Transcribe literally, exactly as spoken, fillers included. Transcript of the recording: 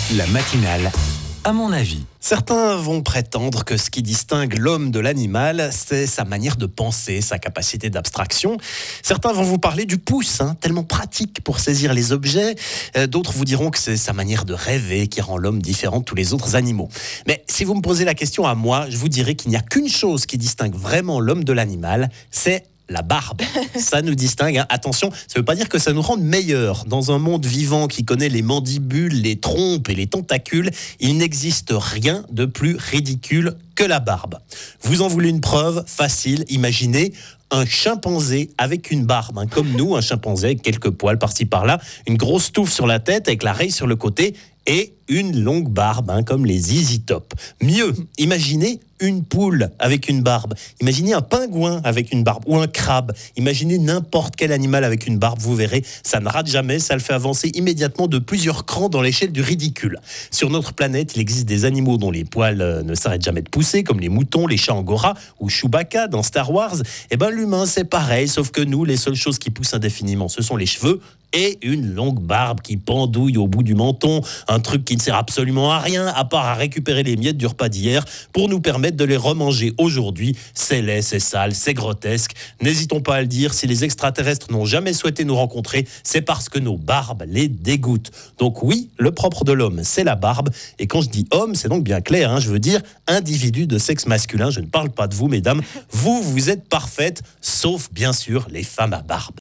La matinale, à mon avis. Certains vont prétendre que ce qui distingue l'homme de l'animal, c'est sa manière de penser, sa capacité d'abstraction. Certains vont vous parler du pouce, hein, tellement pratique pour saisir les objets. Euh, d'autres vous diront que c'est sa manière de rêver qui rend l'homme différent de tous les autres animaux. Mais si vous me posez la question à moi, je vous dirais qu'il n'y a qu'une chose qui distingue vraiment l'homme de l'animal, c'est la barbe. Ça nous distingue, hein. Attention, ça ne veut pas dire que ça nous rende meilleurs. Dans un monde vivant qui connaît les mandibules, les trompes et les tentacules, il n'existe rien de plus ridicule que la barbe. Vous en voulez une preuve facile? Imaginez un chimpanzé avec une barbe, hein, comme nous, un chimpanzé avec quelques poils par-ci par-là, une grosse touffe sur la tête avec la raie sur le côté et une longue barbe, hein, comme les Z Z Top. Mieux, imaginez une poule avec une barbe. Imaginez un pingouin avec une barbe ou un crabe. Imaginez n'importe quel animal avec une barbe, vous verrez, ça ne rate jamais, ça le fait avancer immédiatement de plusieurs crans dans l'échelle du ridicule. Sur notre planète, il existe des animaux dont les poils euh, ne s'arrêtent jamais de pousser, comme les moutons, les chats angora ou Chewbacca dans Star Wars. Eh ben l'humain, c'est pareil, sauf que nous, les seules choses qui poussent indéfiniment, ce sont les cheveux et une longue barbe qui pendouille au bout du menton, un truc qui ne sert absolument à rien, à part à récupérer les miettes du repas d'hier pour nous permettre de les remanger aujourd'hui. C'est laid, c'est sale, c'est grotesque. N'hésitons pas à le dire, si les extraterrestres n'ont jamais souhaité nous rencontrer, c'est parce que nos barbes les dégoûtent. Donc oui, le propre de l'homme, c'est la barbe. Et quand je dis homme, c'est donc bien clair, hein, je veux dire individu de sexe masculin. Je ne parle pas de vous, mesdames. Vous, vous êtes parfaites, sauf bien sûr les femmes à barbe.